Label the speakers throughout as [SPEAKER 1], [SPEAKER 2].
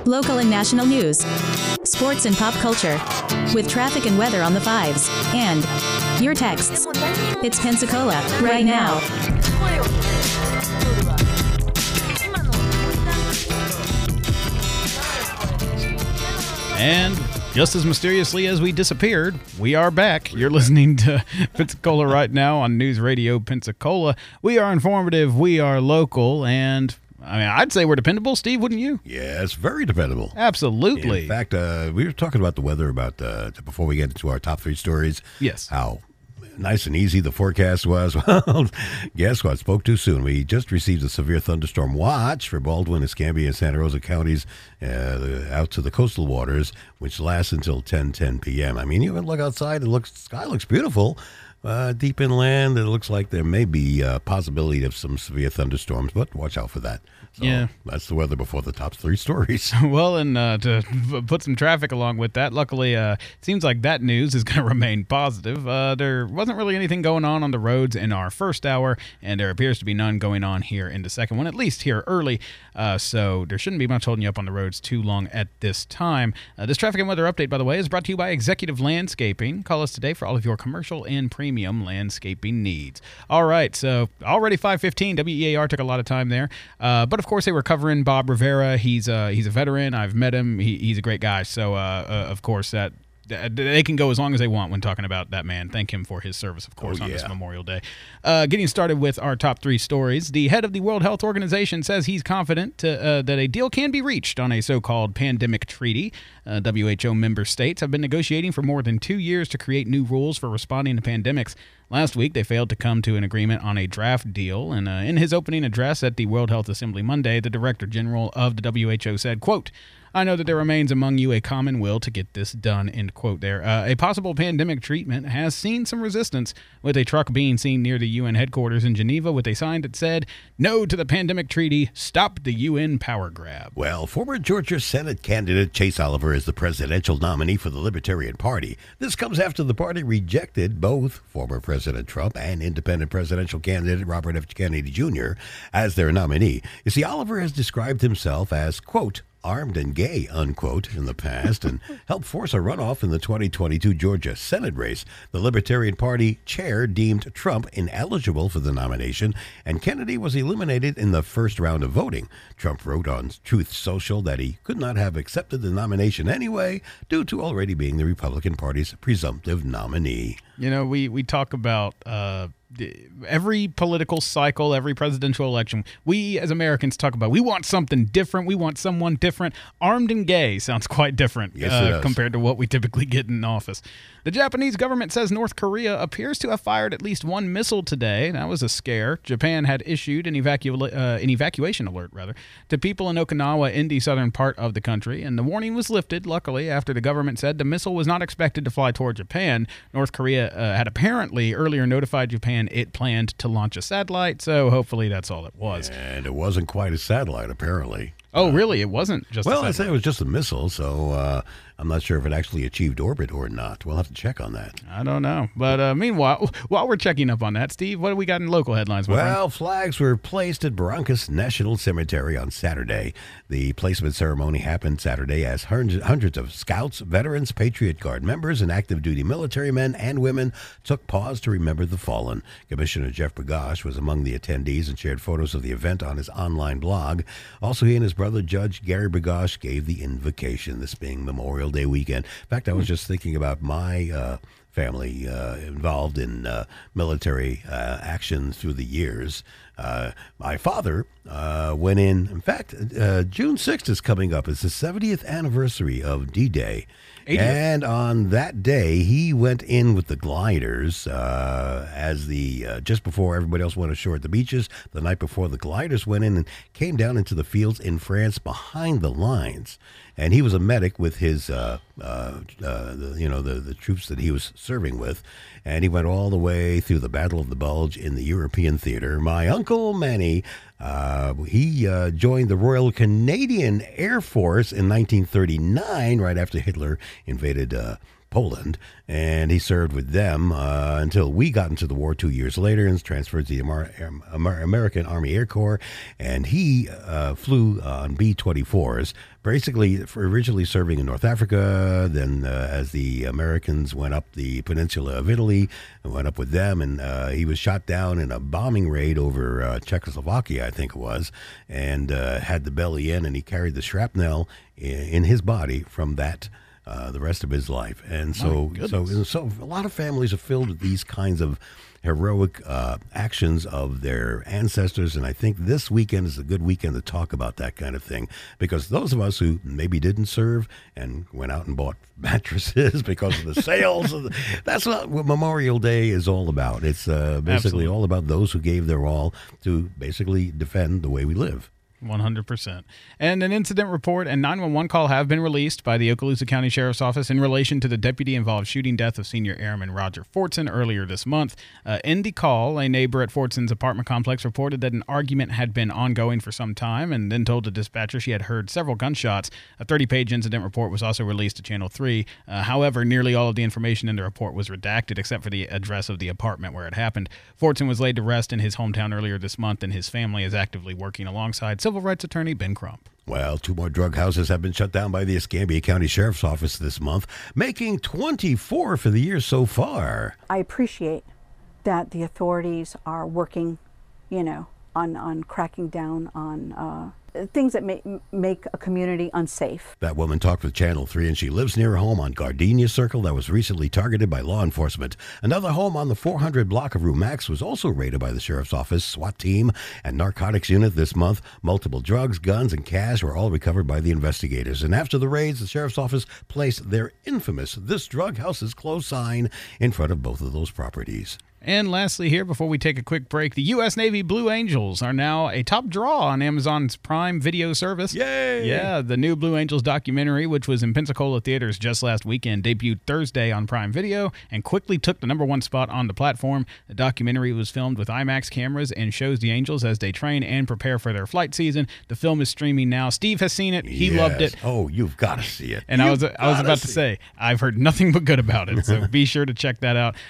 [SPEAKER 1] local and national news, sports and pop culture, with traffic and weather on the fives, and your texts. It's Pensacola, right now.
[SPEAKER 2] And just as mysteriously as we disappeared, we are back. You're listening to Pensacola right now on News Radio Pensacola. We are informative, we are local, and I'd say we're dependable. Steve, wouldn't you?
[SPEAKER 3] Yes, very dependable.
[SPEAKER 2] Absolutely.
[SPEAKER 3] In fact, we were talking about the weather before we get into our top three stories.
[SPEAKER 2] Yes.
[SPEAKER 3] How nice and easy the forecast was. Well, guess what? Spoke too soon. We just received a severe thunderstorm watch for Baldwin, Escambia, and Santa Rosa counties out to the coastal waters, which lasts until 10:10 p.m. I mean, you can look outside, the sky looks beautiful. Deep inland, it looks like there may be a possibility of some severe thunderstorms, but watch out for that. So
[SPEAKER 2] yeah.
[SPEAKER 3] That's the weather before the top three stories.
[SPEAKER 2] Well, and to put some traffic along with that, luckily, it seems like that news is going to remain positive. There wasn't really anything going on the roads in our first hour, and there appears to be none going on here in the second one, at least here early. So there shouldn't be much holding you up on the roads too long at this time. This traffic and weather update, by the way, is brought to you by Executive Landscaping. Call us today for all of your commercial and premium landscaping needs. All right, so already 5:15. WEAR took a lot of time there, but of course they were covering Bob Rivera. He's a veteran. I've met him. He's a great guy. So of course that they can go as long as they want when talking about that man. Thank him for his service, of course, on this Memorial Day. Getting started with our top three stories. The head of the World Health Organization says he's confident that a deal can be reached on a so-called pandemic treaty. WHO member states have been negotiating for more than 2 years to create new rules for responding to pandemics. Last week, they failed to come to an agreement on a draft deal, and in his opening address at the World Health Assembly Monday, the Director General of the WHO said, quote, "I know that there remains among you a common will to get this done," end quote there. A possible pandemic treatment has seen some resistance, with a truck being seen near the UN headquarters in Geneva with a sign that said, "No to the pandemic treaty, stop the UN power grab."
[SPEAKER 3] Well, former Georgia Senate candidate Chase Oliver is the presidential nominee for the Libertarian Party. This comes after the party rejected both former President Trump and independent presidential candidate Robert F. Kennedy Jr. as their nominee. You see, Oliver has described himself as, quote, armed and gay, unquote, in the past, and helped force a runoff in the 2022 Georgia Senate race. The Libertarian Party chair deemed Trump ineligible for the nomination, and Kennedy was eliminated in the first round of voting. Trump wrote on Truth Social that he could not have accepted the nomination anyway, due to already being the Republican Party's presumptive nominee.
[SPEAKER 2] You know, we talk about every political cycle, every presidential election, we as Americans talk about, we want something different. We want someone different. Armed and gay sounds quite different compared to what we typically get in office. The Japanese government says North Korea appears to have fired at least one missile today. That was a scare. Japan had issued an evacuation alert to people in Okinawa in the southern part of the country, and the warning was lifted, luckily, after the government said the missile was not expected to fly toward Japan. North Korea had apparently earlier notified Japan it planned to launch a satellite, so hopefully that's all it was.
[SPEAKER 3] And it wasn't quite a satellite, apparently.
[SPEAKER 2] Oh, really? It wasn't just a satellite?
[SPEAKER 3] Well, I say it was just a missile, so I'm not sure if it actually achieved orbit or not. We'll have to check on that.
[SPEAKER 2] I don't know. But meanwhile, while we're checking up on that, Steve, what do we got in local headlines?
[SPEAKER 3] Well, flags were placed at Barrancas National Cemetery on Saturday. The placement ceremony happened Saturday as hundreds of scouts, veterans, Patriot Guard members, and active duty military men and women took pause to remember the fallen. Commissioner Jeff Bergosh was among the attendees and shared photos of the event on his online blog. Also, he and his brother, Judge Gary Bergosh, gave the invocation, this being Memorial Day weekend. In fact, I was just thinking about my family involved in military action through the years. My father went in fact, June 6th is coming up. It's the 70th anniversary of D-Day. 80th. And on that day, he went in with the gliders as just before everybody else went ashore at the beaches. The night before, the gliders went in and came down into the fields in France behind the lines. And he was a medic with his, the troops that he was serving with. And he went all the way through the Battle of the Bulge in the European theater. My uncle Manny, he joined the Royal Canadian Air Force in 1939, right after Hitler invaded Poland, and he served with them until we got into the war 2 years later and was transferred to the American Army Air Corps, and he flew on B-24s, basically originally serving in North Africa, then as the Americans went up the peninsula of Italy, and went up with them, and he was shot down in a bombing raid over Czechoslovakia, I think it was, and had the belly in, and he carried the shrapnel in his body from that the rest of his life. And so a lot of families are filled with these kinds of heroic actions of their ancestors, and I think this weekend is a good weekend to talk about that kind of thing, because those of us who maybe didn't serve and went out and bought mattresses because of the sales, that's what Memorial Day is all about. It's basically all about those who gave their all to basically defend the way we live.
[SPEAKER 2] 100%. And an incident report and 911 call have been released by the Okaloosa County Sheriff's Office in relation to the deputy-involved shooting death of senior airman Roger Fortson earlier this month. In the call, a neighbor at Fortson's apartment complex reported that an argument had been ongoing for some time and then told the dispatcher she had heard several gunshots. A 30-page incident report was also released to Channel 3. However, nearly all of the information in the report was redacted except for the address of the apartment where it happened. Fortson was laid to rest in his hometown earlier this month, and his family is actively working alongside civil rights attorney Ben Crump.
[SPEAKER 3] Well, 2 more drug houses have been shut down by the Escambia County Sheriff's Office this month, making 24 for the year so far.
[SPEAKER 4] I appreciate that the authorities are working, on cracking down on things that make a community unsafe.
[SPEAKER 3] That woman talked with Channel 3, and she lives near a home on Gardenia Circle that was recently targeted by law enforcement. Another home on the 400 block of Rue Max was also raided by the Sheriff's Office, SWAT team, and narcotics unit this month. Multiple drugs, guns, and cash were all recovered by the investigators. And after the raids, the Sheriff's Office placed their infamous "This Drug House is Closed" sign in front of both of those properties.
[SPEAKER 2] And lastly here, before we take a quick break, the U.S. Navy Blue Angels are now a top draw on Amazon's Prime Video service.
[SPEAKER 3] Yay!
[SPEAKER 2] Yeah, the new Blue Angels documentary, which was in Pensacola theaters just last weekend, debuted Thursday on Prime Video and quickly took the #1 spot on the platform. The documentary was filmed with IMAX cameras and shows the Angels as they train and prepare for their flight season. The film is streaming now. Steve has seen it. He loved it.
[SPEAKER 3] Oh, you've got to see it.
[SPEAKER 2] And I was about to say, I've heard nothing but good about it, so be sure to check that out.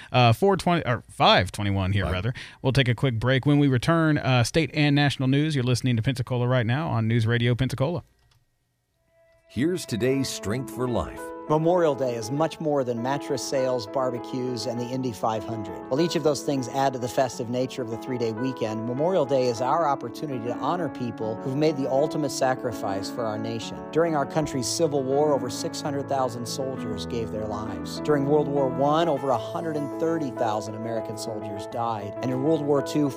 [SPEAKER 2] 5:21 here, rather. We'll take a quick break. When we return, state and national news. You're listening to Pensacola right now on News Radio Pensacola.
[SPEAKER 5] Here's today's Strength for Life.
[SPEAKER 6] Memorial Day is much more than mattress sales, barbecues, and the Indy 500. While each of those things add to the festive nature of the three-day weekend, Memorial Day is our opportunity to honor people who've made the ultimate sacrifice for our nation. During our country's Civil War, over 600,000 soldiers gave their lives. During World War I, over 130,000 American soldiers died. And in World War II,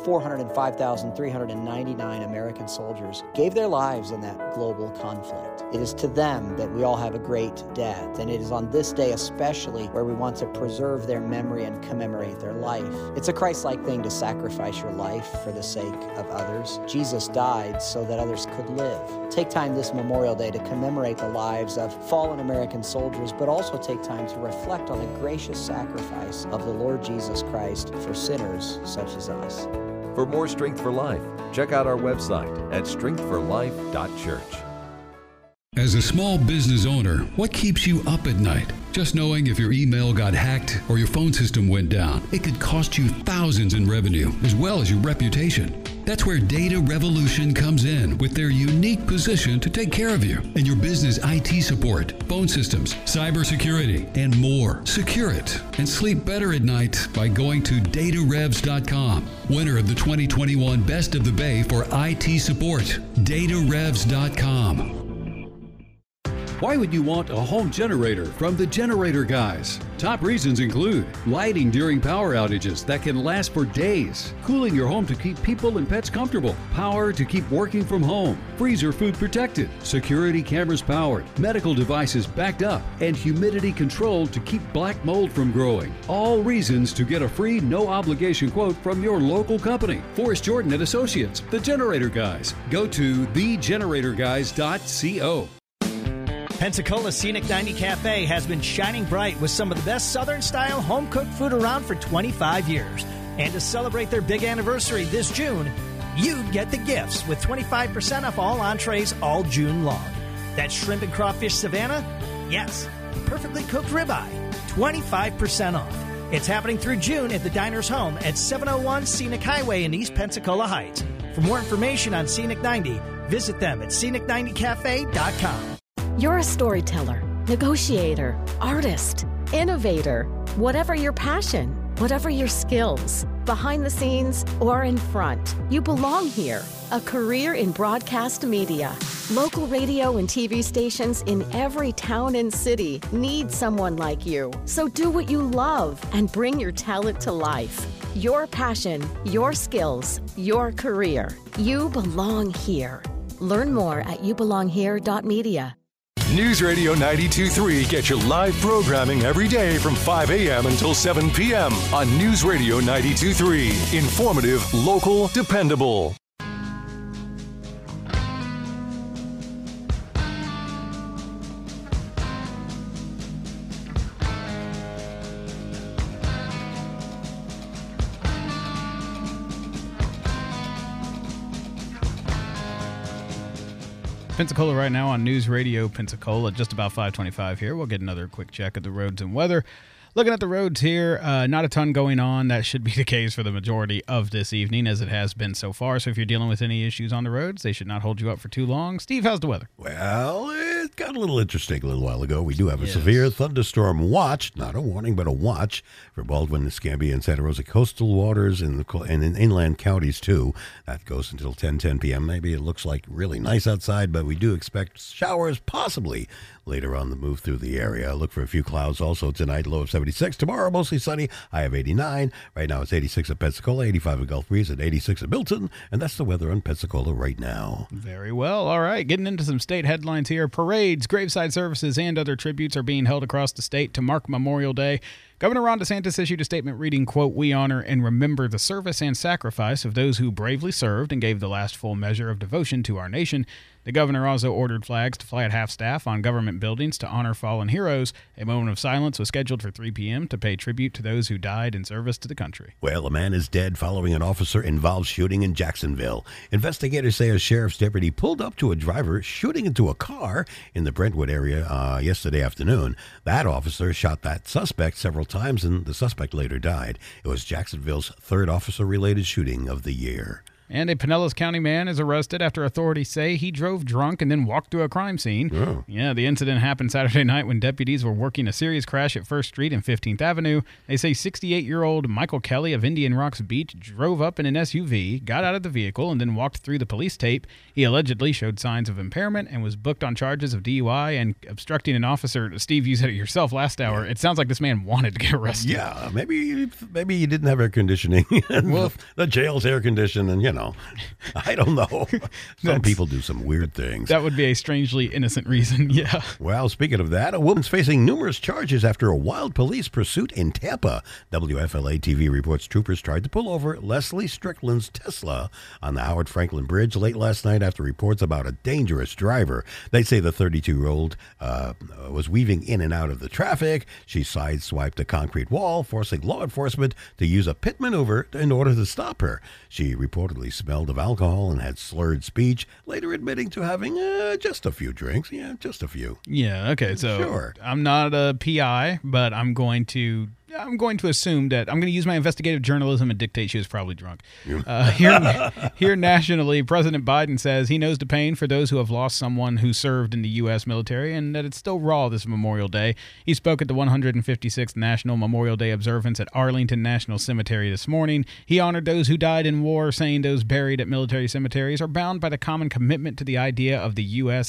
[SPEAKER 6] 405,399 American soldiers gave their lives in that global conflict. It is to them that we all have a great debt. And it is on this day especially where we want to preserve their memory and commemorate their life. It's a Christ-like thing to sacrifice your life for the sake of others. Jesus died so that others could live. Take time this Memorial Day to commemorate the lives of fallen American soldiers, but also take time to reflect on the gracious sacrifice of the Lord Jesus Christ for sinners such as us.
[SPEAKER 5] For more Strength for Life, check out our website at strengthforlife.church.
[SPEAKER 7] As a small business owner, what keeps you up at night? Just knowing if your email got hacked or your phone system went down, it could cost you thousands in revenue as well as your reputation. That's where Data Revolution comes in with their unique position to take care of you and your business IT support, phone systems, cybersecurity, and more. Secure it and sleep better at night by going to datarevs.com. Winner of the 2021 Best of the Bay for IT support, datarevs.com.
[SPEAKER 8] Why would you want a home generator from the Generator Guys? Top reasons include lighting during power outages that can last for days, cooling your home to keep people and pets comfortable, power to keep working from home, freezer food protected, security cameras powered, medical devices backed up, and humidity controlled to keep black mold from growing. All reasons to get a free, no obligation quote from your local company. Forrest Jordan and Associates, the Generator Guys. Go to thegeneratorguys.co.
[SPEAKER 9] Pensacola's Scenic 90 Cafe has been shining bright with some of the best Southern-style home-cooked food around for 25 years. And to celebrate their big anniversary this June, you get the gifts with 25% off all entrees all June long. That's shrimp and crawfish Savannah? Yes. Perfectly cooked ribeye, 25% off. It's happening through June at the Diner's Home at 701 Scenic Highway in East Pensacola Heights. For more information on Scenic 90, visit them at scenic90cafe.com.
[SPEAKER 10] You're a storyteller, negotiator, artist, innovator. Whatever your passion, whatever your skills, behind the scenes or in front, you belong here. A career in broadcast media. Local radio and TV stations in every town and city need someone like you. So do what you love and bring your talent to life. Your passion, your skills, your career. You belong here. Learn more at youbelonghere.media.
[SPEAKER 11] News Radio 92.3 gets you live programming every day from 5 a.m. until 7 p.m. on News Radio 92.3. Informative, local, dependable.
[SPEAKER 2] Pensacola right now on News Radio Pensacola, just about 5:25 here. We'll get another quick check of the roads and weather. Looking at the roads here, not a ton going on. That should be the case for the majority of this evening, as it has been so far. So if you're dealing with any issues on the roads, they should not hold you up for too long. Steve, how's the weather?
[SPEAKER 3] Well, it got a little interesting a little while ago. We do have a severe thunderstorm watch, not a warning, but a watch for Baldwin, Escambia, and Santa Rosa coastal waters and in inland counties, too. That goes until 10 p.m. Maybe it looks like really nice outside, but we do expect showers possibly later on the move through the area. Look for a few clouds also tonight, low of 76. Tomorrow, mostly sunny, high of 89. Right now, it's 86 at Pensacola, 85 at Gulf Breeze, and 86 at Milton. And that's the weather on Pensacola right now.
[SPEAKER 2] Very well. All right, getting into some state headlines here. Parades, graveside services, and other tributes are being held across the state to mark Memorial Day. Governor Ron DeSantis issued a statement reading, quote, "We honor and remember the service and sacrifice of those who bravely served and gave the last full measure of devotion to our nation." The governor also ordered flags to fly at half-staff on government buildings to honor fallen heroes. A moment of silence was scheduled for 3 p.m. to pay tribute to those who died in service to the country.
[SPEAKER 3] Well, a man is dead following an officer-involved shooting in Jacksonville. Investigators say a sheriff's deputy pulled up to a driver shooting into a car in the Brentwood area yesterday afternoon. That officer shot that suspect several times, and the suspect later died. It was Jacksonville's third officer-related shooting of the year.
[SPEAKER 2] And a Pinellas County man is arrested after authorities say he drove drunk and then walked through a crime scene.
[SPEAKER 3] Oh.
[SPEAKER 2] Yeah, the incident happened Saturday night when deputies were working a serious crash at 1st Street and 15th Avenue. They say 68-year-old Michael Kelly of Indian Rocks Beach drove up in an SUV, got out of the vehicle, and then walked through the police tape. He allegedly showed signs of impairment and was booked on charges of DUI and obstructing an officer. Steve, you said it yourself last hour. It sounds like this man wanted to get arrested.
[SPEAKER 3] Yeah, maybe you didn't have air conditioning. Well, the jail's air conditioned, and I don't know. Some people do some weird things.
[SPEAKER 2] That would be a strangely innocent reason, yeah.
[SPEAKER 3] Well, speaking of that, a woman's facing numerous charges after a wild police pursuit in Tampa. WFLA-TV reports troopers tried to pull over Leslie Strickland's Tesla on the Howard Franklin Bridge late last night after reports about a dangerous driver. They say the 32-year-old was weaving in and out of the traffic. She sideswiped a concrete wall, forcing law enforcement to use a pit maneuver in order to stop her. She reportedly smelled of alcohol and had slurred speech, later admitting to having just a few drinks. Yeah, just a few.
[SPEAKER 2] Yeah, okay, so
[SPEAKER 3] sure.
[SPEAKER 2] I'm not a PI, but I'm going to assume that I'm going to use my investigative journalism and dictate she was probably drunk. Here nationally, President Biden says he knows the pain for those who have lost someone who served in the U.S. military and that it's still raw this Memorial Day. He spoke at the 156th National Memorial Day observance at Arlington National Cemetery this morning. He honored those who died in war, saying those buried at military cemeteries are bound by the common commitment to the idea of the U.S.,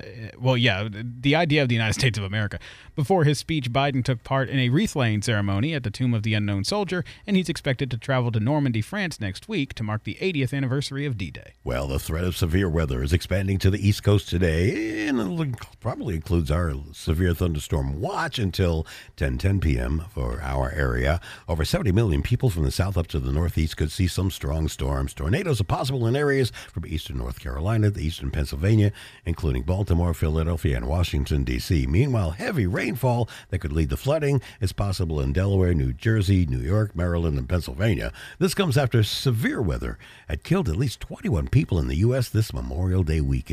[SPEAKER 2] the idea of the United States of America. Before his speech, Biden took part in a wreath-laying ceremony at the Tomb of the Unknown Soldier, and he's expected to travel to Normandy, France next week to mark the 80th anniversary of D-Day.
[SPEAKER 3] Well, the threat of severe weather is expanding to the East Coast today, and it probably includes our severe thunderstorm watch until 10 p.m. for our area. Over 70 million people from the south up to the northeast could see some strong storms. Tornadoes are possible in areas from eastern North Carolina to eastern Pennsylvania, including Baltimore, Philadelphia, and Washington, D.C. Meanwhile, heavy rainfall that could lead to flooding is possible in Delaware, New Jersey, New York, Maryland, and Pennsylvania. This comes after severe weather had killed at least 21 people in the U.S. this Memorial Day weekend.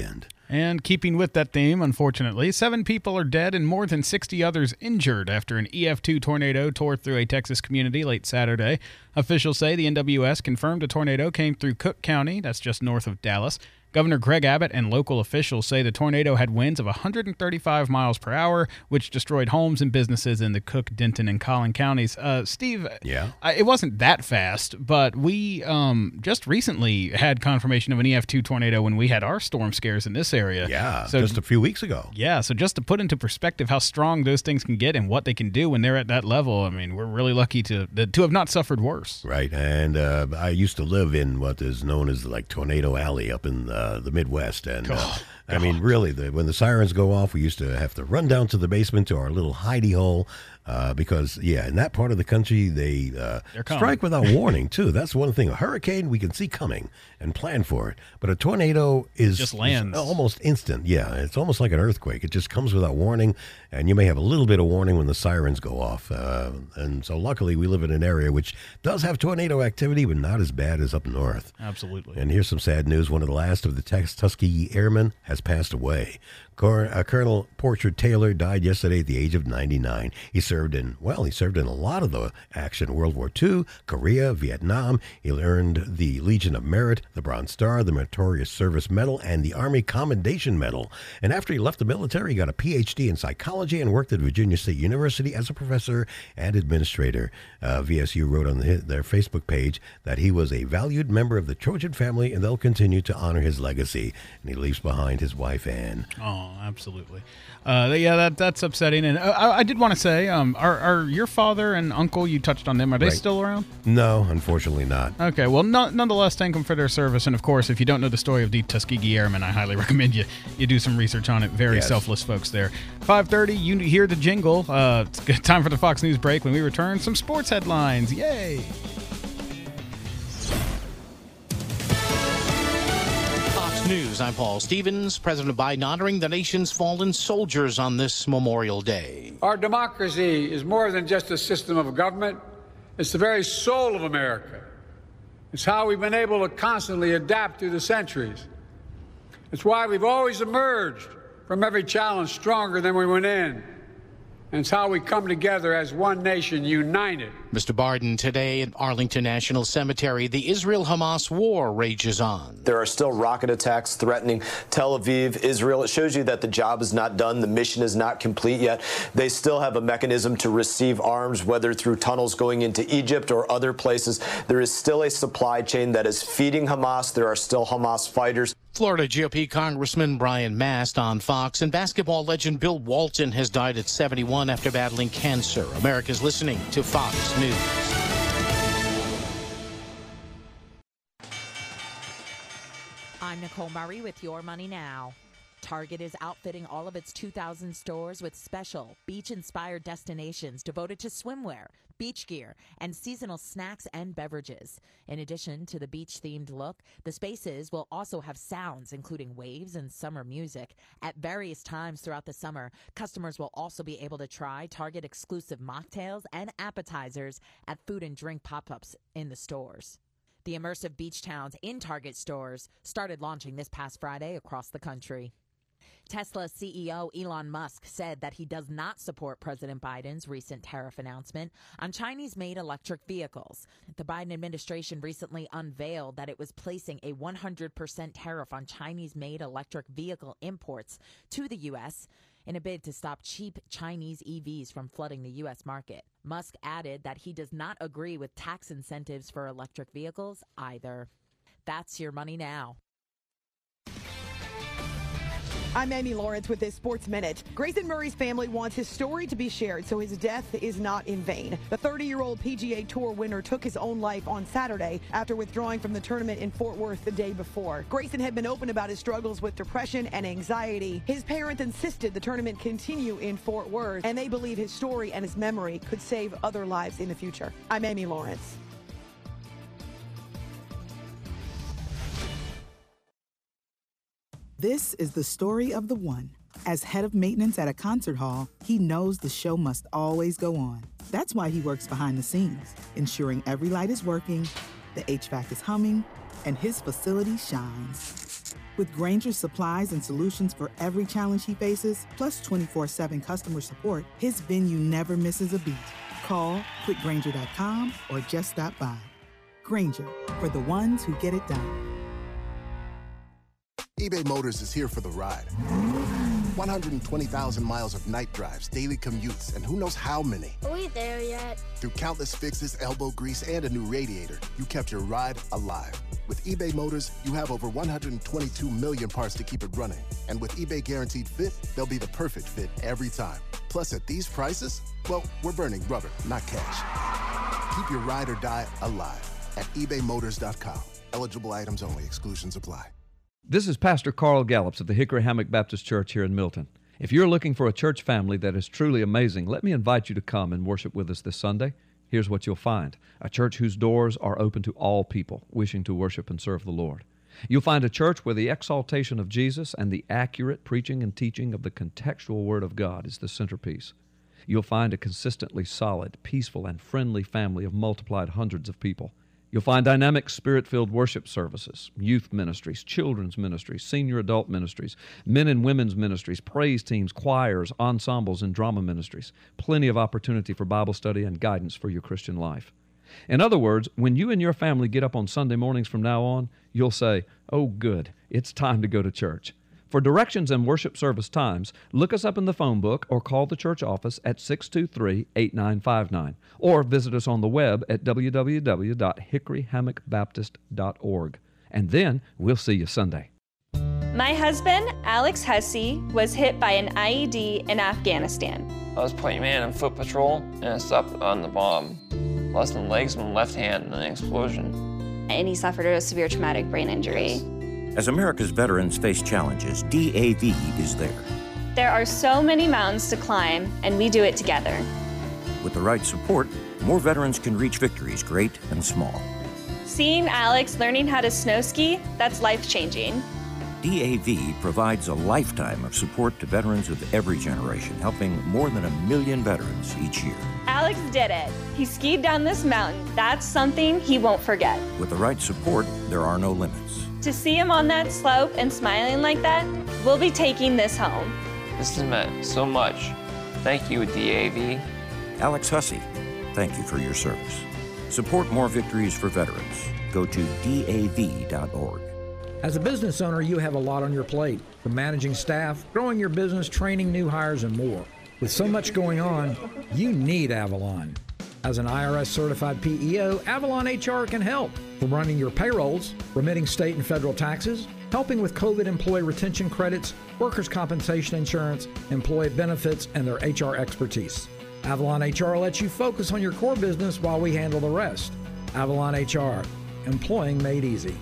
[SPEAKER 2] And keeping with that theme, unfortunately, 7 people are dead and more than 60 others injured after an EF2 tornado tore through a Texas community late Saturday. Officials say the NWS confirmed a tornado came through Cook County, that's just north of Dallas. Governor Greg Abbott and local officials say the tornado had winds of 135 miles per hour, which destroyed homes and businesses in the Cook, Denton, and Collin counties. Steve, it wasn't that fast, but we just recently had confirmation of an EF2 tornado when we had our storm scares in this area.
[SPEAKER 3] Yeah,
[SPEAKER 2] so,
[SPEAKER 3] just a few weeks ago.
[SPEAKER 2] Yeah, so just to put into perspective how strong those things can get and what they can do when they're at that level, I mean, we're really lucky to have not suffered worse.
[SPEAKER 3] Right, and I used to live in what is known as like Tornado Alley up in the Midwest, and I mean, really, when the sirens go off, we used to have to run down to the basement to our little hidey hole because, in that part of the country, they strike without warning, too. That's one thing. A hurricane, we can see coming and plan for it, but a tornado just lands. Almost instant. Yeah, it's almost like an earthquake. It just comes without warning, and you may have a little bit of warning when the sirens go off. And so luckily, we live in an area which does have tornado activity, but not as bad as up north.
[SPEAKER 2] Absolutely.
[SPEAKER 3] And here's some sad news. One of the last of the Tuskegee Airmen has passed away. Colonel Portrait Taylor died yesterday at the age of 99. He served in a lot of the action: World War II, Korea, Vietnam. He earned the Legion of Merit, the Bronze Star, the Meritorious Service Medal, and the Army Commendation Medal. And after he left the military, he got a PhD in psychology and worked at Virginia State University as a professor and administrator. VSU wrote on their Facebook page that he was a valued member of the Trojan family, and they'll continue to honor his legacy. And he leaves behind his wife, Anne.
[SPEAKER 2] Oh, absolutely. That's upsetting. And I did want to say, are your father and uncle, you touched on them, are they still around?
[SPEAKER 3] No, unfortunately not.
[SPEAKER 2] Okay, well, nonetheless, thank them for their service. And, of course, if you don't know the story of the Tuskegee Airmen, I highly recommend you do some research on it. Very selfless folks there. 5:30, you hear the jingle. It's time for the Fox News break. When we return, some sports headlines. Yay!
[SPEAKER 12] News. I'm Paul Stevens. President Biden honoring the nation's fallen soldiers on this Memorial Day.
[SPEAKER 13] Our democracy is more than just a system of government. It's the very soul of America. It's how we've been able to constantly adapt through the centuries. It's why we've always emerged from every challenge stronger than we went in. And it's how we come together as one nation, united.
[SPEAKER 12] Mr. Biden today at Arlington National Cemetery. The Israel-Hamas war rages on.
[SPEAKER 14] There are still rocket attacks threatening Tel Aviv, Israel. It shows you that the job is not done. The mission is not complete yet. They still have a mechanism to receive arms, whether through tunnels going into Egypt or other places. There is still a supply chain that is feeding Hamas. There are still Hamas fighters.
[SPEAKER 12] Florida GOP Congressman Brian Mast on Fox, and basketball legend Bill Walton has died at 71 after battling cancer. America's listening to Fox News.
[SPEAKER 15] I'm Nicole Murray with Your Money Now. Target is outfitting all of its 2,000 stores with special beach-inspired destinations devoted to swimwear, beach gear, and seasonal snacks and beverages. In addition to the beach-themed look, the spaces will also have sounds, including waves and summer music. At various times throughout the summer, customers will also be able to try Target-exclusive mocktails and appetizers at food and drink pop-ups in the stores. The immersive beach towns in Target stores started launching this past Friday across the country. Tesla CEO Elon Musk said that he does not support President Biden's recent tariff announcement on Chinese-made electric vehicles. The Biden administration recently unveiled that it was placing a 100% tariff on Chinese-made electric vehicle imports to the U.S. in a bid to stop cheap Chinese EVs from flooding the U.S. market. Musk added that he does not agree with tax incentives for electric vehicles either. That's Your Money Now.
[SPEAKER 16] I'm Amy Lawrence with this Sports Minute. Grayson Murray's family wants his story to be shared so his death is not in vain. The 30-year-old PGA Tour winner took his own life on Saturday after withdrawing from the tournament in Fort Worth the day before. Grayson had been open about his struggles with depression and anxiety. His parents insisted the tournament continue in Fort Worth, and they believe his story and his memory could save other lives in the future. I'm Amy Lawrence.
[SPEAKER 17] This is the story of the one. As head of maintenance at a concert hall, he knows the show must always go on. That's why he works behind the scenes, ensuring every light is working, the HVAC is humming, and his facility shines. With Granger's supplies and solutions for every challenge he faces, plus 24/7 customer support, his venue never misses a beat. Call quickgranger.com or just stop by. Granger, for the ones who get it done.
[SPEAKER 18] eBay Motors is here for the ride. 120,000 miles of night drives, daily commutes, and who knows how many.
[SPEAKER 19] Are we there yet?
[SPEAKER 18] Through countless fixes, elbow grease, and a new radiator, you kept your ride alive. With eBay Motors, you have over 122 million parts to keep it running. And with eBay Guaranteed Fit, they'll be the perfect fit every time. Plus, at these prices, well, we're burning rubber, not cash. Keep your ride or die alive at ebaymotors.com. Eligible items only. Exclusions apply.
[SPEAKER 20] This is Pastor Carl Gallups of the Hickory Hammock Baptist Church here in Milton. If you're looking for a church family that is truly amazing, let me invite you to come and worship with us this Sunday. Here's what you'll find: a church whose doors are open to all people wishing to worship and serve the Lord. You'll find a church where the exaltation of Jesus and the accurate preaching and teaching of the contextual Word of God is the centerpiece. You'll find a consistently solid, peaceful, and friendly family of multiplied hundreds of people. You'll find dynamic, spirit-filled worship services, youth ministries, children's ministries, senior adult ministries, men and women's ministries, praise teams, choirs, ensembles, and drama ministries. Plenty of opportunity for Bible study and guidance for your Christian life. In other words, when you and your family get up on Sunday mornings from now on, you'll say, "Oh, good, it's time to go to church." For directions and worship service times, look us up in the phone book or call the church office at 623-8959 or visit us on the web at www.hickoryhammockbaptist.org. And then we'll see you Sunday.
[SPEAKER 21] My husband, Alex Hussey, was hit by an IED in Afghanistan.
[SPEAKER 22] I was point man on foot patrol and I stopped on the bomb. Lost my legs and my left hand in an explosion.
[SPEAKER 21] And he suffered a severe traumatic brain injury.
[SPEAKER 23] As America's veterans face challenges, DAV is there.
[SPEAKER 21] There are so many mountains to climb, and we do it together.
[SPEAKER 23] With the right support, more veterans can reach victories, great and small.
[SPEAKER 21] Seeing Alex learning how to snow ski, that's life-changing.
[SPEAKER 23] DAV provides a lifetime of support to veterans of every generation, helping more than 1 million veterans each year.
[SPEAKER 21] Alex did it. He skied down this mountain. That's something he won't forget.
[SPEAKER 23] With the right support, there are no limits.
[SPEAKER 21] To see him on that slope and smiling like that, we'll be taking this home.
[SPEAKER 22] This has meant so much. Thank you, DAV.
[SPEAKER 23] Alex Hussey, thank you for your service. Support more victories for veterans. Go to DAV.org.
[SPEAKER 24] As a business owner, you have a lot on your plate, from managing staff, growing your business, training new hires, and more. With so much going on, you need Avalon. As an IRS-certified PEO, Avalon HR can help. From running your payrolls, remitting state and federal taxes, helping with COVID employee retention credits, workers' compensation insurance, employee benefits, and their HR expertise. Avalon HR lets you focus on your core business while we handle the rest. Avalon HR, employing made easy.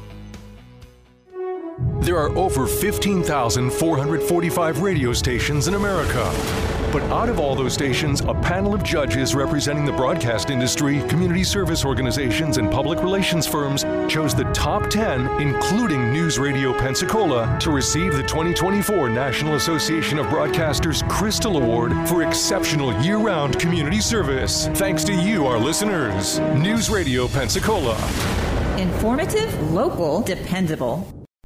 [SPEAKER 11] There are over 15,445 radio stations in America. But out of all those stations, a panel of judges representing the broadcast industry, community service organizations, and public relations firms chose the top 10, including News Radio Pensacola, to receive the 2024 National Association of Broadcasters Crystal Award for exceptional year-round community service. Thanks to you, our listeners. News Radio Pensacola.
[SPEAKER 25] Informative, local, dependable.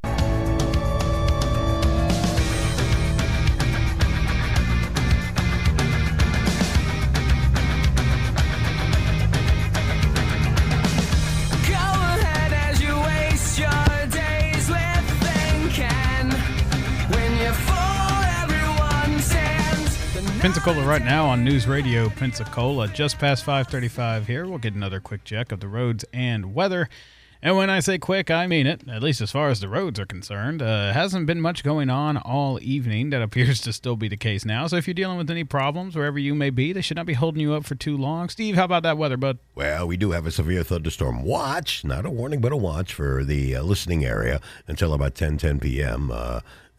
[SPEAKER 2] Pensacola right now on News Radio Pensacola, just past 5:35 here. We'll get another quick check of the roads and weather. And when I say quick, I mean it, at least as far as the roads are concerned. Hasn't been much going on all evening. That appears to still be the case now. So if you're dealing with any problems, wherever you may be, they should not be holding you up for too long. Steve, how about that weather, bud?
[SPEAKER 3] Well, we do have a severe thunderstorm watch. Not a warning, but a watch for the listening area until about 10 p.m.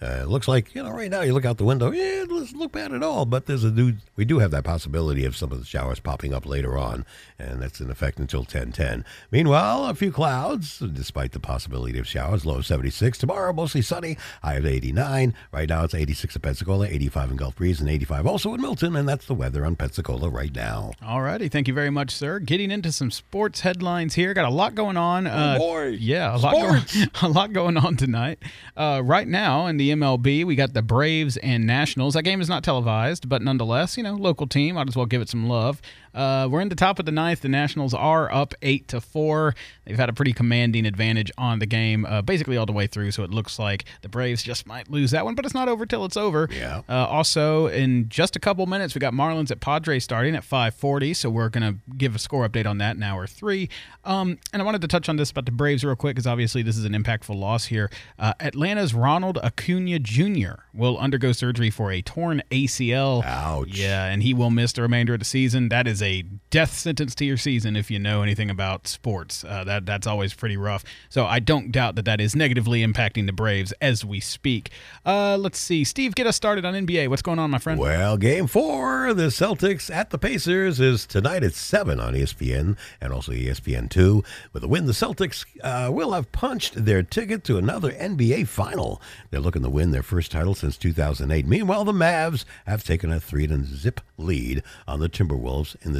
[SPEAKER 3] It looks like, right now you look out the window, it doesn't look bad at all, but we do have that possibility of some of the showers popping up later on, and that's in effect until 10:10. Meanwhile, a few clouds, despite the possibility of showers, low of 76. Tomorrow, mostly sunny, high of 89. Right now, it's 86 in Pensacola, 85 in Gulf Breeze, and 85 also in Milton, and that's the weather on Pensacola right now.
[SPEAKER 2] All righty. Thank you very much, sir. Getting into some sports headlines here. Got a lot going on.
[SPEAKER 3] Oh, boy.
[SPEAKER 2] Yeah, a lot going on tonight. Right now in the MLB, we got the Braves and Nationals. That game is not televised, but nonetheless, local team. Might as well give it some love. We're in the top of the ninth. The Nationals are up 8-4. They've had a pretty commanding advantage on the game basically all the way through, so it looks like the Braves just might lose that one, but it's not over till it's over.
[SPEAKER 3] Yeah.
[SPEAKER 2] Also, in just a couple minutes, we got Marlins at Padres starting at 5:40, so we're going to give a score update on that in hour 3. And I wanted to touch on this about the Braves real quick because obviously this is an impactful loss here. Atlanta's Ronald Acuna Jr. will undergo surgery for a torn ACL.
[SPEAKER 3] Ouch.
[SPEAKER 2] Yeah, and he will miss the remainder of the season. That is a death sentence to your season if you know anything about sports. That's always pretty rough. So I don't doubt that is negatively impacting the Braves as we speak. Let's see. Steve, get us started on NBA. What's going on, my friend?
[SPEAKER 3] Well, Game 4, the Celtics at the Pacers is tonight at 7 on ESPN and also ESPN2. With a win, the Celtics will have punched their ticket to another NBA final. They're looking to win their first title since 2008. Meanwhile, the Mavs have taken a 3-0 lead on the Timberwolves in the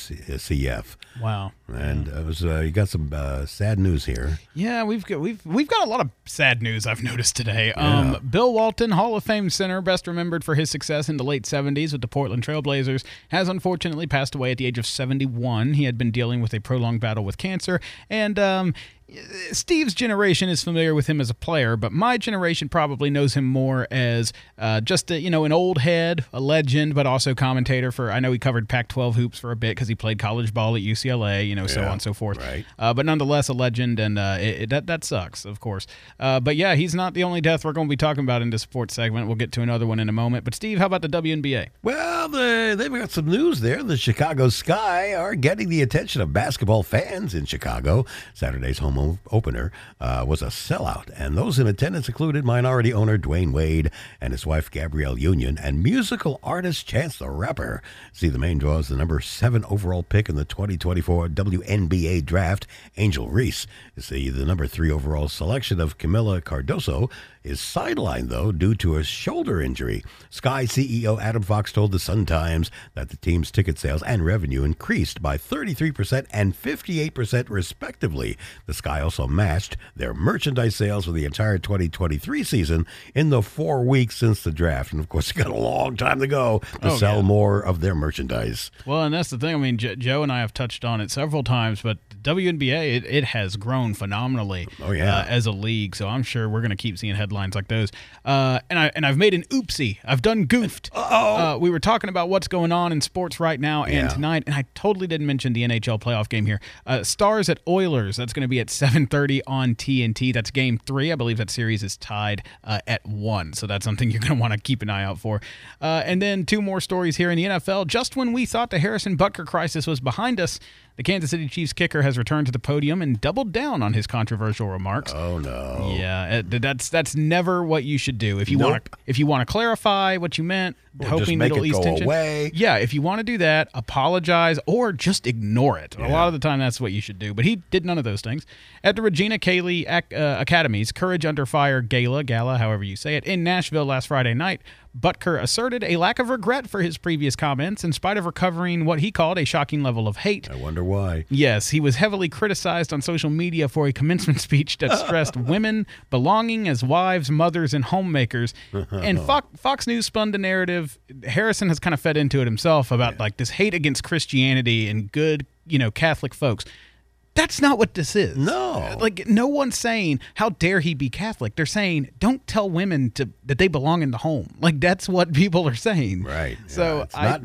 [SPEAKER 3] WCF.
[SPEAKER 2] Wow.
[SPEAKER 3] And you got some sad news here.
[SPEAKER 2] Yeah, we've got a lot of sad news I've noticed today.
[SPEAKER 3] Yeah.
[SPEAKER 2] Bill Walton, Hall of Fame center, best remembered for his success in the late 70s with the Portland Trailblazers, has unfortunately passed away at the age of 71. He had been dealing with a prolonged battle with cancer, and Steve's generation is familiar with him as a player, but my generation probably knows him more as just an old head, a legend, but also commentator for. I know he covered Pac-12 hoops for a bit because he played college ball at UCLA, so on and so forth.
[SPEAKER 3] Right.
[SPEAKER 2] But nonetheless, a legend, and that sucks, of course. But yeah, he's not the only death we're going to be talking about in this sports segment. We'll get to another one in a moment. But Steve, how about the WNBA?
[SPEAKER 3] Well, they've got some news there. The Chicago Sky are getting the attention of basketball fans in Chicago. Saturday's home opener was a sellout, and those in attendance included minority owner Dwayne Wade and his wife Gabrielle Union and musical artist Chance the Rapper. See, the main draw is the number 7 overall pick in the 2024 WNBA draft, Angel Reese. See, the number 3 overall selection of Camila Cardoso is sidelined, though, due to a shoulder injury. Sky CEO Adam Fox told the Sun-Times that the team's ticket sales and revenue increased by 33% and 58% respectively. The Sky also matched their merchandise sales for the entire 2023 season in the 4 weeks since the draft. And, of course, it's got a long time to go to sell more of their merchandise.
[SPEAKER 2] Well, and that's the thing. I mean, Joe and I have touched on it several times, but WNBA, it has grown phenomenally as a league, so I'm sure we're going to keep seeing headlines like those. And I've made an oopsie. I've done goofed. We were talking about what's going on in sports right now and tonight, and I totally didn't mention the NHL playoff game here. Stars at Oilers, that's going to be at 7:30 on TNT. That's Game 3. I believe that series is tied at 1, so that's something you're going to want to keep an eye out for. And then 2 more stories here in the NFL. Just when we thought the Harrison Butker crisis was behind us, the Kansas City Chiefs kicker has returned to the podium and doubled down on his controversial remarks.
[SPEAKER 3] Oh no!
[SPEAKER 2] Yeah, that's never what you should do. If you want to clarify what you meant,
[SPEAKER 3] or
[SPEAKER 2] hoping
[SPEAKER 3] just
[SPEAKER 2] Middle East tension.
[SPEAKER 3] Away.
[SPEAKER 2] Yeah, if you want to do that, apologize or just ignore it.
[SPEAKER 3] Yeah.
[SPEAKER 2] A lot of the time, that's what you should do. But he did none of those things. At the Regina Cayley Academy's Courage Under Fire Gala, however you say it, in Nashville last Friday night, Butker asserted a lack of regret for his previous comments in spite of recovering what he called a shocking level of hate.
[SPEAKER 3] I wonder why.
[SPEAKER 2] Yes, he was heavily criticized on social media for a commencement speech that stressed women belonging as wives, mothers, and homemakers. And Fox News spun the narrative. Harrison has kind of fed into it himself about like this hate against Christianity and good, Catholic folks. That's not what this is.
[SPEAKER 3] No.
[SPEAKER 2] Like, no one's saying, how dare he be Catholic? They're saying, don't tell women that they belong in the home. Like, that's what people are saying.
[SPEAKER 3] Right.
[SPEAKER 2] So
[SPEAKER 3] it's not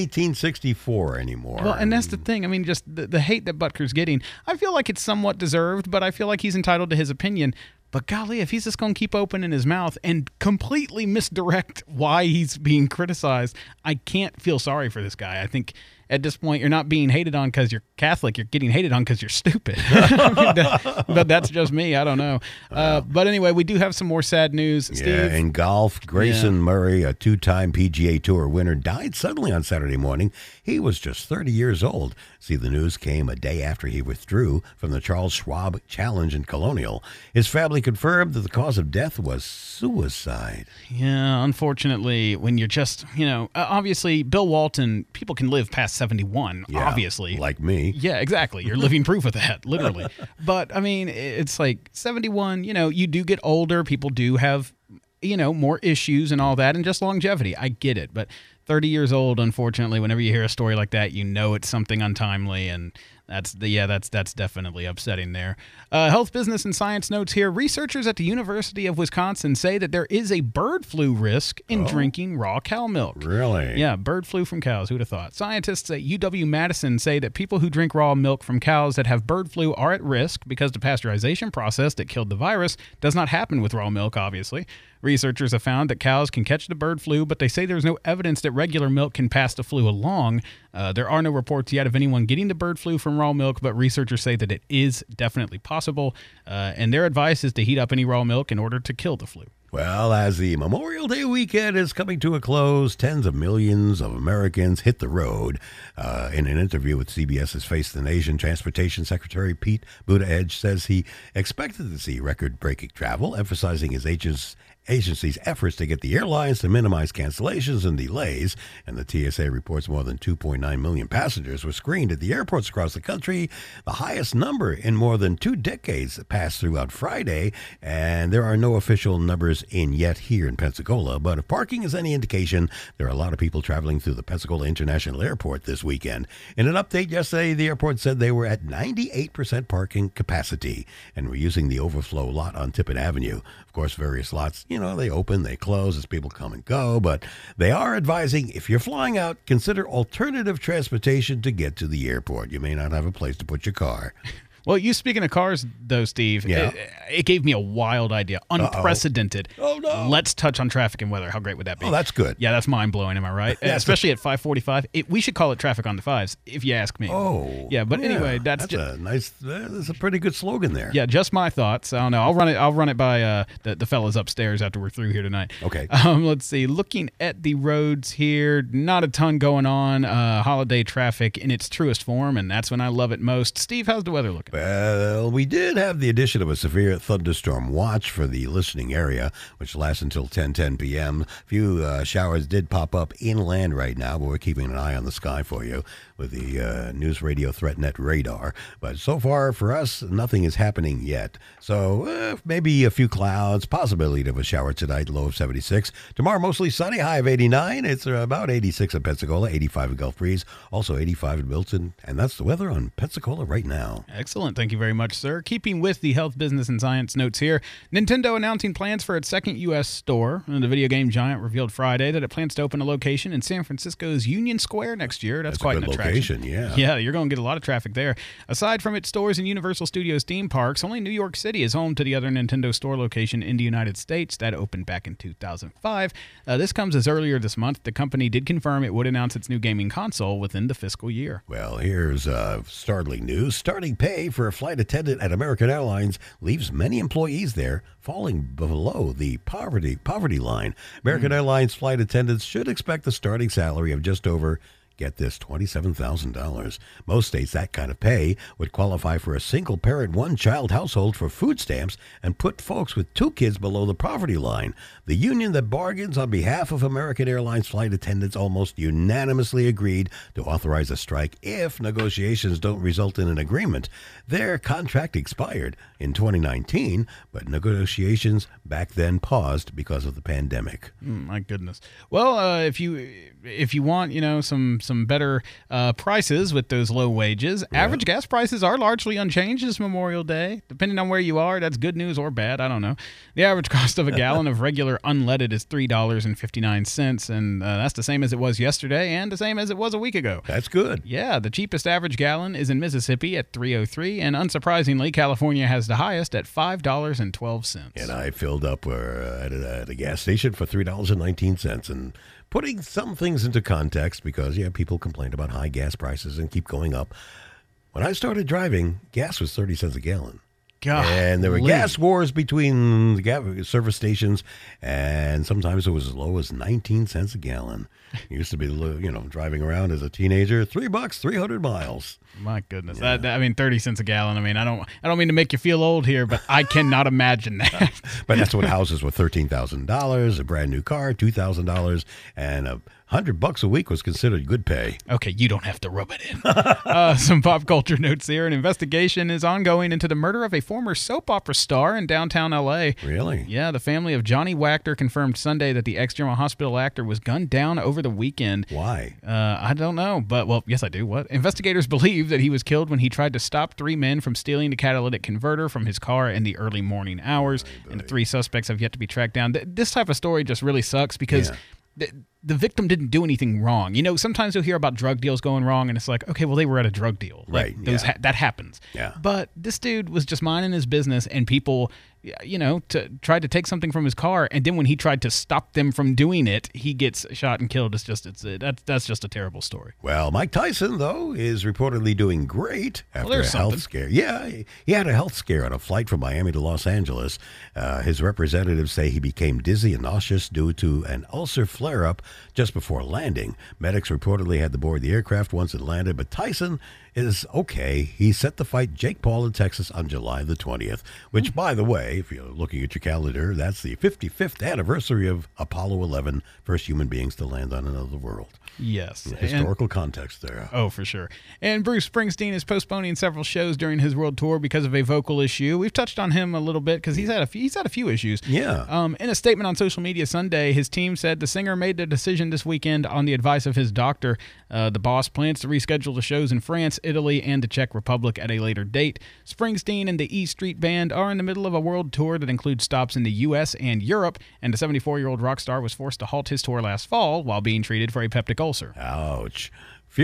[SPEAKER 3] 1864 anymore.
[SPEAKER 2] Well, and that's the thing. I mean, just the hate that Butker's getting, I feel like it's somewhat deserved, but I feel like he's entitled to his opinion. But golly, if he's just going to keep opening his mouth and completely misdirect why he's being criticized, I can't feel sorry for this guy. I think at this point, you're not being hated on because you're Catholic. You're getting hated on because you're stupid. But that's just me. I don't know. But anyway, we do have some more sad news. Steve?
[SPEAKER 3] Yeah, in golf, Grayson Murray, a two-time PGA Tour winner, died suddenly on Saturday morning. He was just 30 years old. See, the news came a day after he withdrew from the Charles Schwab Challenge in Colonial. His family confirmed that the cause of death was suicide.
[SPEAKER 2] Yeah, unfortunately, when you're just, obviously, Bill Walton, people can live past 71, obviously.
[SPEAKER 3] Like me.
[SPEAKER 2] Yeah, exactly. You're living proof of that, literally. But, I mean, it's like 71, you do get older. People do have, more issues and all that, and just longevity. I get it. But 30 years old, unfortunately, whenever you hear a story like that, it's something untimely, and that's definitely upsetting there. Health, Business, and Science notes here. Researchers at the University of Wisconsin say that there is a bird flu risk in drinking raw cow milk.
[SPEAKER 3] Really?
[SPEAKER 2] Yeah, bird flu from cows. Who'd have thought? Scientists at UW-Madison say that people who drink raw milk from cows that have bird flu are at risk because the pasteurization process that killed the virus does not happen with raw milk, obviously. Researchers have found that cows can catch the bird flu, but they say there's no evidence that regular milk can pass the flu along. There are no reports yet of anyone getting the bird flu from raw milk, but researchers say that it is definitely possible, and their advice is to heat up any raw milk in order to kill the flu.
[SPEAKER 3] Well, as the Memorial Day weekend is coming to a close, tens of millions of Americans hit the road. In an interview with CBS's Face the Nation, Transportation Secretary Pete Buttigieg says he expected to see record-breaking travel, emphasizing his agency's efforts to get the airlines to minimize cancellations and delays. And the TSA reports more than 2.9 million passengers were screened at the airports across the country, the highest number in more than 2 decades that passed throughout Friday. And there are no official numbers in yet here in Pensacola. But if parking is any indication, there are a lot of people traveling through the Pensacola International Airport this weekend. In an update yesterday, the airport said they were at 98% parking capacity and were using the overflow lot on Tippett Avenue. Of course, various lots, they open, they close as people come and go, but they are advising if you're flying out, consider alternative transportation to get to the airport. You may not have a place to put your car.
[SPEAKER 2] Well, you speaking of cars, though, Steve, it gave me a wild idea. Unprecedented.
[SPEAKER 3] Oh, no.
[SPEAKER 2] Let's touch on traffic and weather. How great would that be?
[SPEAKER 3] Oh, that's good.
[SPEAKER 2] Yeah, that's mind-blowing, am I right? Especially at 5:45. We should call it traffic on the fives, if you ask me.
[SPEAKER 3] Oh.
[SPEAKER 2] Yeah, but anyway, that's
[SPEAKER 3] a pretty good slogan there.
[SPEAKER 2] Yeah, just my thoughts. I don't know. I'll run it by the fellas upstairs after we're through here tonight.
[SPEAKER 3] Okay.
[SPEAKER 2] Let's see. Looking at the roads here, not a ton going on. Holiday traffic in its truest form, and that's when I love it most. Steve, how's the weather looking?
[SPEAKER 3] Well, we did have the addition of a severe thunderstorm watch for the listening area, which lasts until 10:10 p.m. A few showers did pop up inland right now, but we're keeping an eye on the sky for you with the News Radio ThreatNet radar. But so far for us, nothing is happening yet. So maybe a few clouds, possibility of a shower tonight, low of 76. Tomorrow, mostly sunny, high of 89. It's about 86 in Pensacola, 85 in Gulf Breeze, also 85 in Milton. And that's the weather on Pensacola right now.
[SPEAKER 2] Excellent. Thank you very much, sir. Keeping with the health, business, and science notes here, Nintendo announcing plans for its second U.S. store. The video game giant revealed Friday that it plans to open a location in San Francisco's Union Square next year. That's quite an attraction.
[SPEAKER 3] Yeah.
[SPEAKER 2] Yeah, you're going to get a lot of traffic there. Aside from its stores in Universal Studios theme parks, only New York City is home to the other Nintendo store location in the United States. That opened back in 2005. This comes as earlier this month, the company did confirm it would announce its new gaming console within the fiscal year.
[SPEAKER 3] Well, here's startling news. Starting pay for a flight attendant at American Airlines leaves many employees there falling below the poverty line. American Airlines flight attendants should expect a starting salary of just over, get this, $27,000. Most states, that kind of pay would qualify for a single-parent, one-child household for food stamps and put folks with 2 kids below the poverty line. The union that bargains on behalf of American Airlines flight attendants almost unanimously agreed to authorize a strike if negotiations don't result in an agreement. Their contract expired in 2019, but negotiations back then paused because of the pandemic.
[SPEAKER 2] My goodness. Well, if you want, some better prices with those low wages, average gas prices are largely unchanged this Memorial Day. Depending on where you are, that's good news or bad. I don't know. The average cost of a gallon of regular unleaded is $3.59, and that's the same as it was yesterday and the same as it was a week ago.
[SPEAKER 3] That's good.
[SPEAKER 2] Yeah, the cheapest average gallon is in Mississippi at $3.03, and unsurprisingly, California has the highest at $5.12.
[SPEAKER 3] And I filled up at a gas station for $3.19, and putting some things into context because, people complain about high gas prices and keep going up. When I started driving, gas was 30 cents a gallon.
[SPEAKER 2] God,
[SPEAKER 3] and there were gas wars between the service stations, and sometimes it was as low as 19 cents a gallon. It used to be, driving around as a teenager, $3, 300 miles.
[SPEAKER 2] My goodness. Yeah. 30 cents a gallon. I mean, I don't mean to make you feel old here, but I cannot imagine that.
[SPEAKER 3] But that's what houses with $13,000, a brand new car, $2,000, and $100 a week was considered good pay.
[SPEAKER 2] Okay, you don't have to rub it in. Some pop culture notes here. An investigation is ongoing into the murder of a former soap opera star in downtown L.A.
[SPEAKER 3] Really?
[SPEAKER 2] Yeah, the family of Johnny Wachter confirmed Sunday that the ex-General Hospital actor was gunned down over the weekend.
[SPEAKER 3] Why?
[SPEAKER 2] I don't know, but, yes, I do. What? Investigators believe that he was killed when he tried to stop 3 men from stealing the catalytic converter from his car in the early morning hours, and the 3 suspects have yet to be tracked down. This type of story just really sucks because the victim didn't do anything wrong. Sometimes you'll hear about drug deals going wrong, and it's like, okay, well, they were at a drug deal.
[SPEAKER 3] Right.
[SPEAKER 2] That happens.
[SPEAKER 3] Yeah.
[SPEAKER 2] But this dude was just minding his business, and people, tried to take something from his car, and then when he tried to stop them from doing it, he gets shot and killed. That's just a terrible story.
[SPEAKER 3] Well, Mike Tyson, though, is reportedly doing great after a health scare. Yeah, he had a health scare on a flight from Miami to Los Angeles. His representatives say he became dizzy and nauseous due to an ulcer flare-up just before landing. Medics reportedly had to board the aircraft once it landed, but Tyson is okay. He set to fight Jake Paul in Texas on July the 20th, which, by the way, if you're looking at your calendar, that's the 55th anniversary of Apollo 11, first human beings to land on another world.
[SPEAKER 2] Yes.
[SPEAKER 3] Historical context there.
[SPEAKER 2] Oh, for sure. And Bruce Springsteen is postponing several shows during his world tour because of a vocal issue. We've touched on him a little bit because he's had a few issues.
[SPEAKER 3] Yeah.
[SPEAKER 2] In a statement on social media Sunday, his team said the singer made the decision this weekend on the advice of his doctor. The boss plans to reschedule the shows in France, Italy, and the Czech Republic at a later date. Springsteen and the E Street Band are in the middle of a world tour that includes stops in the U.S. and Europe, and the 74-year-old rock star was forced to halt his tour last fall while being treated for a peptic ulcer.
[SPEAKER 3] Ouch.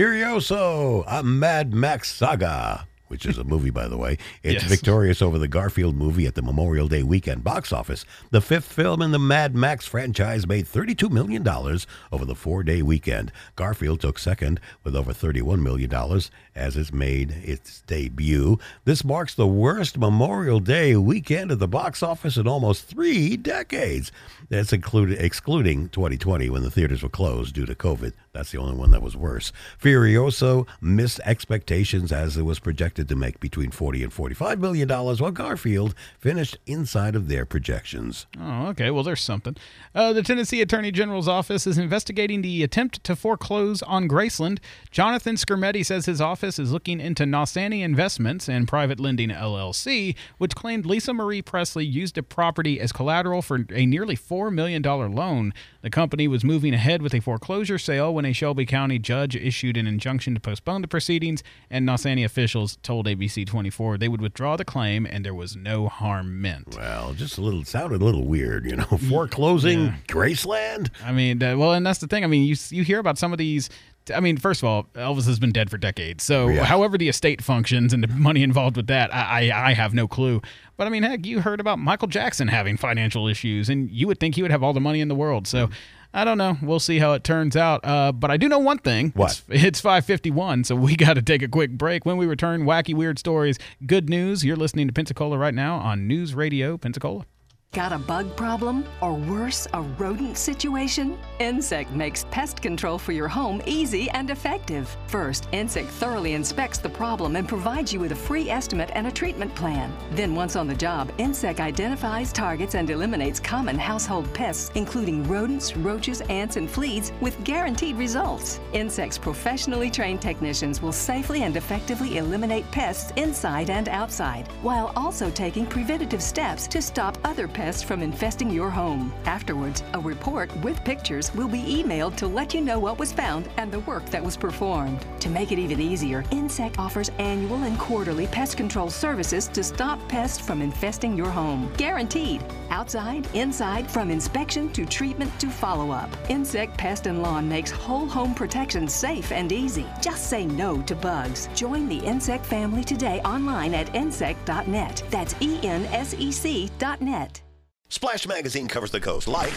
[SPEAKER 3] Furioso, a Mad Max saga, which is a movie, by the way. It's victorious over the Garfield movie at the Memorial Day weekend box office. The 5th film in the Mad Max franchise made $32 million over the 4-day weekend. Garfield took second with over $31 million as it made its debut. This marks the worst Memorial Day weekend at the box office in almost 3 decades. That's excluding 2020 when the theaters were closed due to COVID. That's the only one that was worse. Furioso missed expectations as it was projected to make between $40 and $45 million, while Garfield finished inside of their projections.
[SPEAKER 2] Oh, okay. Well, there's something. The Tennessee Attorney General's office is investigating the attempt to foreclose on Graceland. Jonathan Skermetti says his office is looking into Nosani Investments and Private Lending LLC, which claimed Lisa Marie Presley used the property as collateral for a nearly $4 million loan. The company was moving ahead with a foreclosure sale when a Shelby County judge issued an injunction to postpone the proceedings, and Nosani officials told ABC 24 they would withdraw the claim and there was no harm meant.
[SPEAKER 3] Well, sounded a little weird, foreclosing Graceland.
[SPEAKER 2] I mean, and that's the thing. I mean, you hear about some of these. I mean, first of all, Elvis has been dead for decades. So however the estate functions and the money involved with that, I have no clue. But I mean, heck, you heard about Michael Jackson having financial issues, and you would think he would have all the money in the world. So I don't know. We'll see how it turns out. But I do know one thing.
[SPEAKER 3] What?
[SPEAKER 2] It's 5:51, so we got to take a quick break. When we return, wacky, weird stories, good news. You're listening to Pensacola right now on News Radio Pensacola.
[SPEAKER 1] Got a bug problem? Or worse, a rodent situation? Insect makes pest control for your home easy and effective. First, Insect thoroughly inspects the problem and provides you with a free estimate and a treatment plan. Then once on the job, Insect identifies, targets, and eliminates common household pests, including rodents, roaches, ants, and fleas, with guaranteed results. Insect's professionally trained technicians will safely and effectively eliminate pests inside and outside, while also taking preventative steps to stop other pests from infesting your home. Afterwards, a report with pictures will be emailed to let you know what was found and the work that was performed. To make it even easier, Insect offers annual and quarterly pest control services to stop pests from infesting your home. Guaranteed. Outside, inside, from inspection to treatment to follow-up. Insect Pest and Lawn makes whole home protection safe and easy. Just say no to bugs. Join the Insect family today online at insect.net. That's ENSEC.net.
[SPEAKER 3] Splash Magazine covers the coast like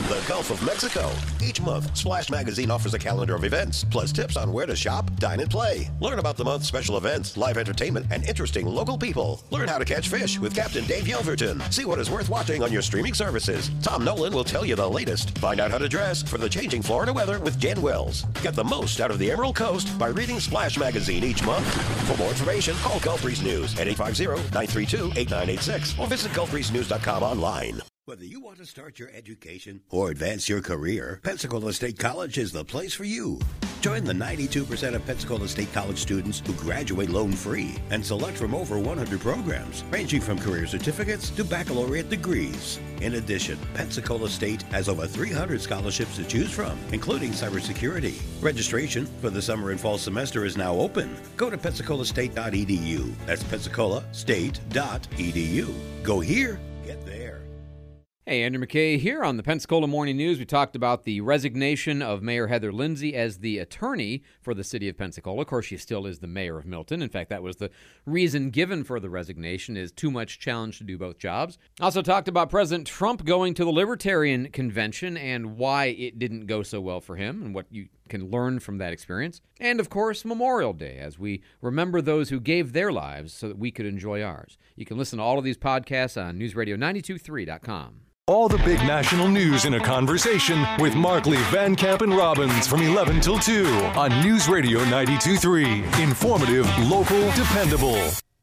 [SPEAKER 3] the Gulf of Mexico. Each month, Splash Magazine offers a calendar of events, plus tips on where to shop, dine, and play. Learn about the month's special events, live entertainment, and interesting local people. Learn how to catch fish with Captain Dave Yelverton. See what is worth watching on your streaming services. Tom Nolan will tell you the latest. Find out how to dress for the changing Florida weather with Jen Wells. Get the most out of the Emerald Coast by reading Splash Magazine each month. For more information, call Gulf Breeze News at 850-932-8986 or visit GulfBreezeNews.com online. Whether you want to start your education or advance your career, Pensacola State College is the place for you. Join the 92% of Pensacola State College students who graduate loan-free and select from over 100 programs, ranging from career certificates to baccalaureate degrees. In addition, Pensacola State has over 300 scholarships to choose from, including cybersecurity. Registration for the summer and fall semester is now open. Go to PensacolaState.edu. That's PensacolaState.edu. Go here, get there.
[SPEAKER 4] Hey, Andrew McKay here on the Pensacola Morning News. We talked about the resignation of Mayor Heather Lindsay as the attorney for the city of Pensacola. Of course, she still is the mayor of Milton. In fact, that was the reason given for the resignation, is too much challenge to do both jobs. Also talked about President Trump going to the Libertarian Convention and why it didn't go so well for him and what you can learn from that experience. And, of course, Memorial Day, as we remember those who gave their lives so that we could enjoy ours. You can listen to all of these podcasts on newsradio923.com.
[SPEAKER 11] All the big national news in a conversation with Markley, Van Camp, and Robbins from 11 till 2 on News Radio 92.3. Informative, local, dependable.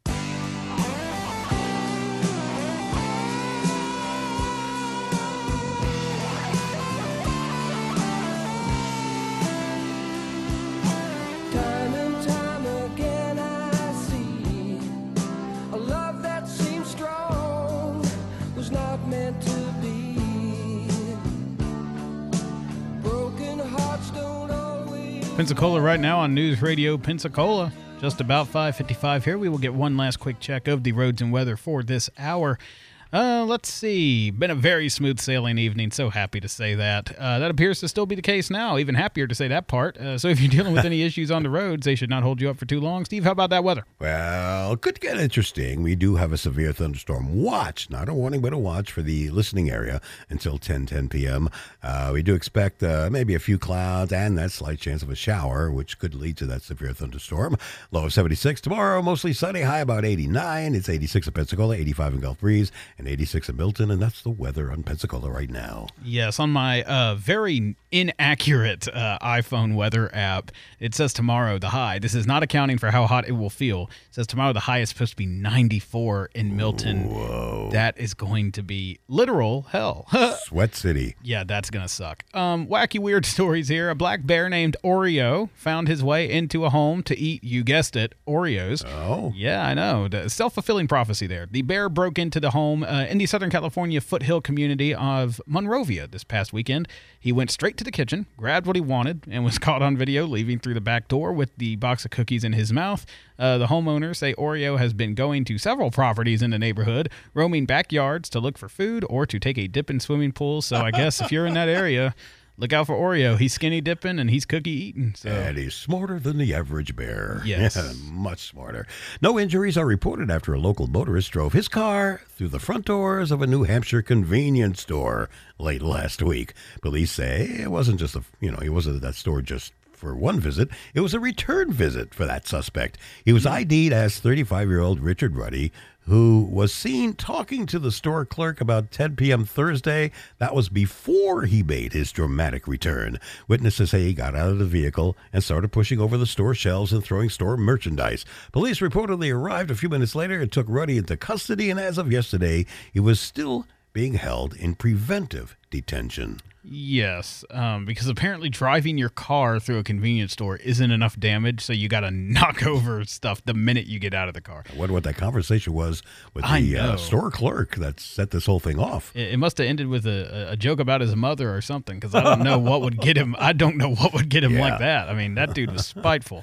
[SPEAKER 2] Pensacola right now on News Radio Pensacola. Just about 5:55 here. We will get one last quick check of the roads and weather for this hour. Let's see. Been a very smooth sailing evening. So happy to say that. That appears to still be the case now. Even happier to say that part. So if you're dealing with any issues on the roads, they should not hold you up for too long. Steve, how about that weather?
[SPEAKER 3] Well, could get interesting. We do have a severe thunderstorm watch. Not a warning, but a watch for the listening area until 10 p.m. We do expect maybe a few clouds and that slight chance of a shower, which could lead to that severe thunderstorm. Low of 76 tomorrow. Mostly sunny. High about 89. It's 86 in Pensacola, 85 in Gulf Breeze, and 86 in Milton, and that's the weather on Pensacola right now.
[SPEAKER 2] Yes, on my very inaccurate iPhone weather app, it says tomorrow the high. This is not accounting for how hot it will feel. It says tomorrow the high is supposed to be 94 in Milton.
[SPEAKER 3] Whoa.
[SPEAKER 2] That is going to be literal hell.
[SPEAKER 3] Sweat City.
[SPEAKER 2] Yeah, that's going to suck. Wacky weird stories here. A black bear named Oreo found his way into a home to eat, you guessed it, Oreos.
[SPEAKER 3] Oh.
[SPEAKER 2] Yeah, I know. The self-fulfilling prophecy there. The bear broke into the home in the Southern California foothill community of Monrovia this past weekend. He went straight to the kitchen, grabbed what he wanted, and was caught on video leaving through the back door with the box of cookies in his mouth. The homeowners say Oreo has been going to several properties in the neighborhood, roaming backyards to look for food or to take a dip in swimming pools. So I guess if you're in that area, look out for Oreo. He's skinny dipping and he's cookie eating. So.
[SPEAKER 3] And he's smarter than the average bear.
[SPEAKER 2] Yes.
[SPEAKER 3] Yeah, much smarter. No injuries are reported after a local motorist drove his car through the front doors of a New Hampshire convenience store late last week. Police say it wasn't just he wasn't at that store just for one visit. It was a return visit for that suspect. He was ID'd as 35-year-old Richard Ruddy, who was seen talking to the store clerk about 10 p.m. Thursday. That was before he made his dramatic return. Witnesses say he got out of the vehicle and started pushing over the store shelves and throwing store merchandise. Police reportedly arrived a few minutes later and took Ruddy into custody, and as of yesterday, he was still being held in preventive detention.
[SPEAKER 2] Yes, because apparently driving your car through a convenience store isn't enough damage, so you got to knock over stuff the minute you get out of the car.
[SPEAKER 3] I wonder what that conversation was with the store clerk that set this whole thing off.
[SPEAKER 2] It must have ended with a joke about his mother or something, because I don't know what would get him. I don't know what would get him like that. I mean, that dude was spiteful.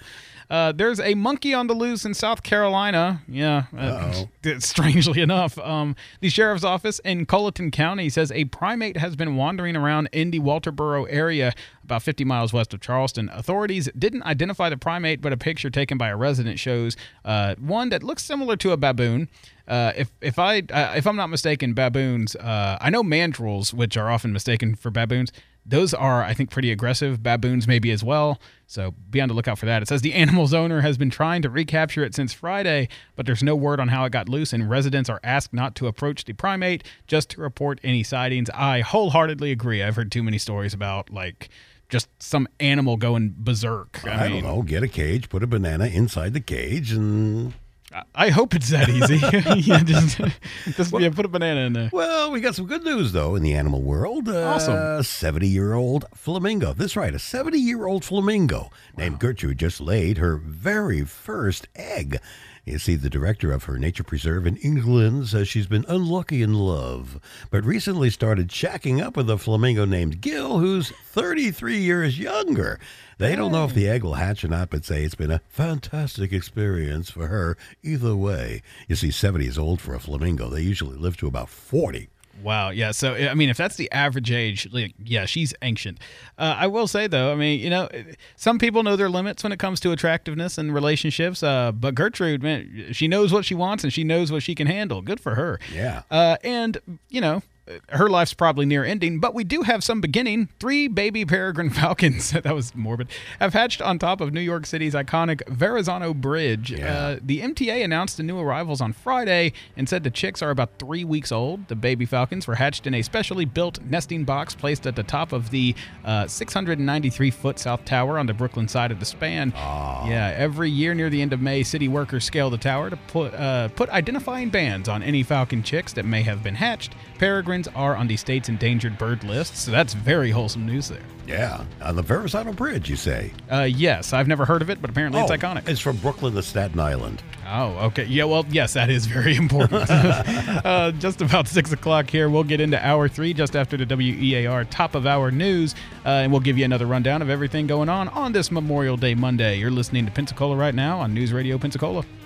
[SPEAKER 2] There's a monkey on the loose in South Carolina. Yeah, strangely enough. The sheriff's office in Colleton County says a primate has been wandering around Indy Walterboro area, about 50 miles west of Charleston. Authorities didn't identify the primate, but a picture taken by a resident shows one that looks similar to a baboon. If I'm not mistaken, baboons. I know mandrills, which are often mistaken for baboons. Those are, I think, pretty aggressive. Baboons maybe as well. So be on the lookout for that. It says the animal's owner has been trying to recapture it since Friday, but there's no word on how it got loose, and residents are asked not to approach the primate, just to report any sightings. I wholeheartedly agree. I've heard too many stories about, like, just some animal going berserk.
[SPEAKER 3] I don't know. Get a cage, put a banana inside the cage, and...
[SPEAKER 2] I hope it's that easy. Put a banana in there.
[SPEAKER 3] Well, we got some good news, though, in the animal world.
[SPEAKER 2] Awesome.
[SPEAKER 3] 70-year-old flamingo. That's right, a 70-year-old flamingo named Gertrude just laid her very first egg. You see, the director of her nature preserve in England says she's been unlucky in love, but recently started shacking up with a flamingo named Gil, who's 33 years younger. They don't know if the egg will hatch or not, but say it's been a fantastic experience for her either way. You see, 70 is old for a flamingo. They usually live to about 40.
[SPEAKER 2] Wow. Yeah. So, I mean, if that's the average age, like, yeah, she's ancient. I will say, though, I mean, you know, some people know their limits when it comes to attractiveness and relationships. But Gertrude, man, she knows what she wants and she knows what she can handle. Good for her.
[SPEAKER 3] Yeah.
[SPEAKER 2] And, you know, her life's probably near ending, but we do have some beginning. 3 baby peregrine falcons, that was morbid, have hatched on top of New York City's iconic Verrazano Bridge.
[SPEAKER 3] Yeah.
[SPEAKER 2] The MTA announced the new arrivals on Friday and said the chicks are about 3 weeks old. The baby falcons were hatched in a specially built nesting box placed at the top of the 693-foot South Tower on the Brooklyn side of the span. Yeah, every year near the end of May, city workers scale the tower to put identifying bands on any falcon chicks that may have been hatched. Peregrines are on the state's endangered bird list, so that's very wholesome news there.
[SPEAKER 3] Yeah, on the Verrazano Bridge, you say?
[SPEAKER 2] Yes, I've never heard of it, but apparently it's iconic.
[SPEAKER 3] It's from Brooklyn to Staten Island.
[SPEAKER 2] Oh, okay. Yeah, well, yes, that is very important. Just about 6 o'clock here. We'll get into Hour 3 just after the WEAR top of hour news, and we'll give you another rundown of everything going on this Memorial Day Monday. You're listening to Pensacola right now on News Radio Pensacola.